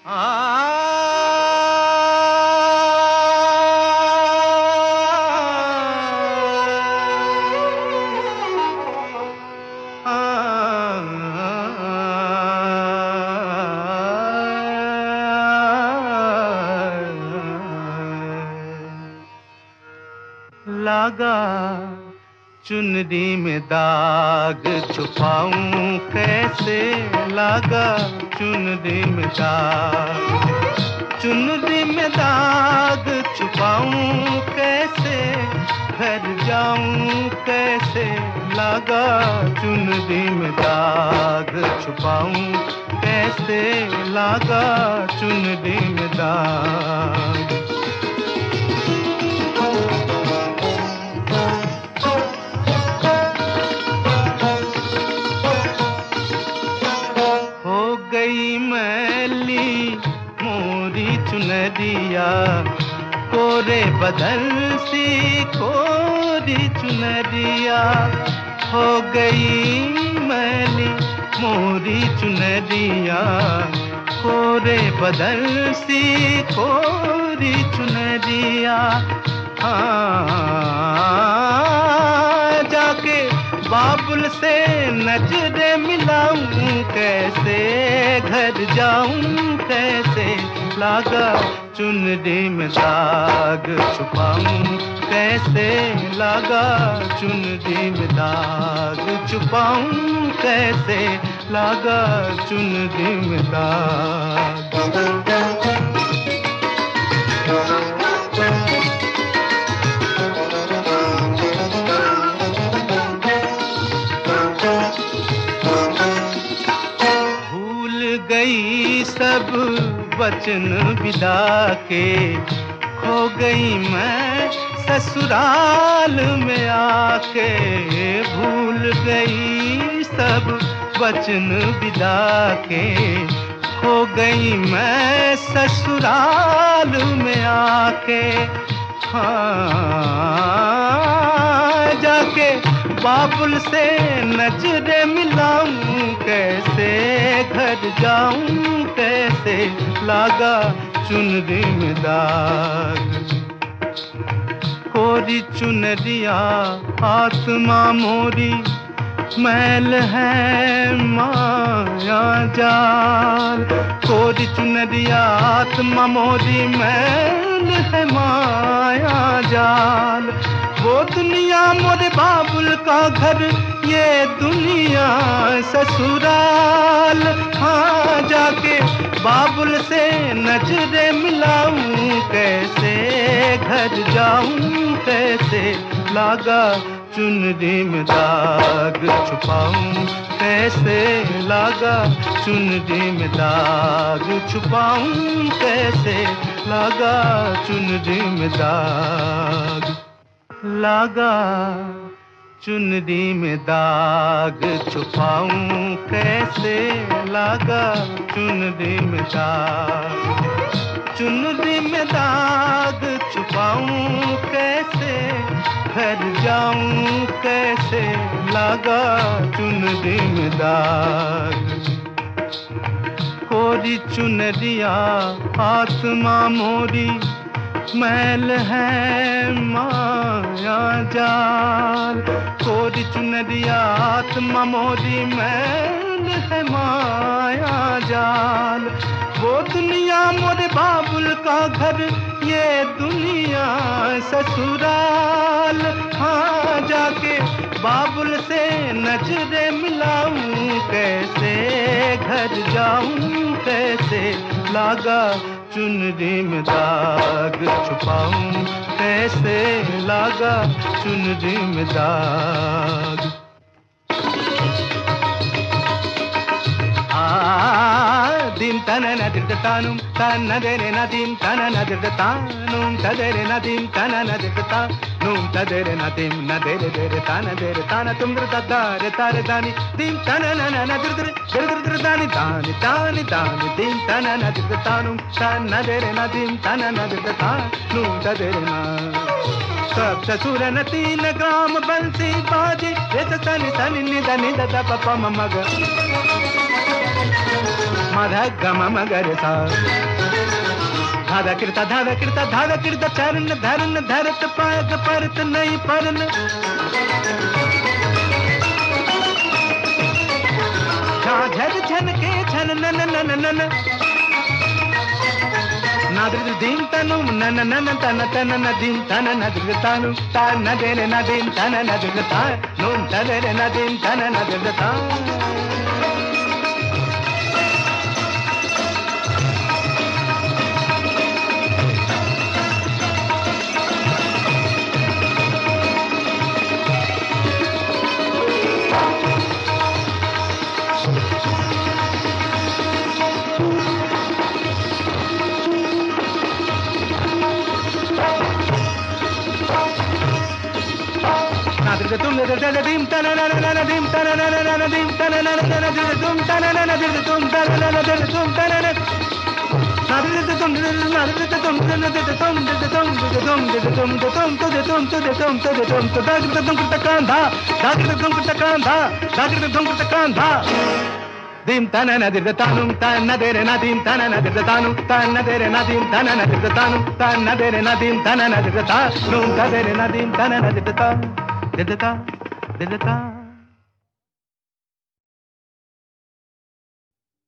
लागा चुनरी में दाग छुपाऊं कैसे, लागा चुनरी में दाग, चुनरी में दाग छुपाऊं कैसे, घर जाऊं कैसे, लागा चुनरी में दाग छुपाऊं कैसे, लागा चुनरी में दाग। गई मैली मोरी चुनरिया, कोरे बदल सी कोरी चुनरिया, हो गई मैली मोरी चुनरिया, कोरे बदल सी कोरी चुनरिया। जाके बाबुल से नजरें मिलाऊं कैसे, घर जाऊं कैसे, लागा चुनरी में दाग छुपाऊं कैसे, लागा चुनरी में दाग छुपाऊं कैसे, लागा चुनरी में दाग। गई सब वचन विदा के, खो गई मैं ससुराल में आके, भूल गई सब वचन विदा के, खो गई मैं ससुराल में आके। जाके बाबुल से नजरें मिलाऊं कैसे, घर जाऊं कैसे, लागा चुनरी में दाग। कोरी चुनरिया आत्मा मोरी, मैल है माया जाल, कोरी चुनरिया आत्मा मोरी, मैल है माया जाल। वो दुनिया मोरे बाबुल का घर, ये दुनिया ससुराल। हाँ जाके बाबुल से नजरें मिलाऊं कैसे, घर जाऊं कैसे, लागा चुनरी में दाग छुपाऊं कैसे, लागा चुनरी में दाग छुपाऊं कैसे, लागा चुनरी में दाग। लागा चुनरी में दाग छुपाऊं कैसे, लागा चुनरी में दाग, चुनरी में दाग छुपाऊं कैसे, घर जाऊं कैसे, लागा चुनरी में दाग। कोरी चुनरिया आत्मा मोरी, मैल है माया जाल, कोरी चुनरिया आत्मा मोरी, मैल है माया जाल। वो दुनिया मोरे बाबुल का घर, ये दुनिया ससुराल। हाँ जाके बाबुल से नजरें मिलाऊं कैसे, घर जाऊं कैसे, लागा चुनरी में दाग छुपाऊं कैसे, लागा चुनरी में दाग। dim tanana dirdatanum tanadere nadim tanana dirdatanum tadere nadim tanana dirdatanum tadere nadim nadere dere tanadere tanatum dirdadare tare dani dim tanana nadir dirdani dani dani dani dim tanana dirdatanum tanadere nadim tanana dirdatanum tadere na सब ससुर न 3 ग्राम बंसी बाजी रे सनी सनी निदा निदा दा पपा ममग मध గమ మగరి సా धादा किरता चरण धरन धरत पायक परत नहीं परन झन झन के झन नन नन नन नादृ दीन तनु नन नन तन तन नदीन तन नदृ तानु ता नदेरे नदीन तन नदृ ता नून तदेरे नदीन तन नदृ ता तुम dim tana na dim tana na dim tana na dim tana na tum tana na tum tana na dim tana na dirtanum tana dere na dim tana na dirtanum tana dere na dim tana na dirtanum tana dere na dim tana na dirtanum tana dere na dim tana na dirtanum Did it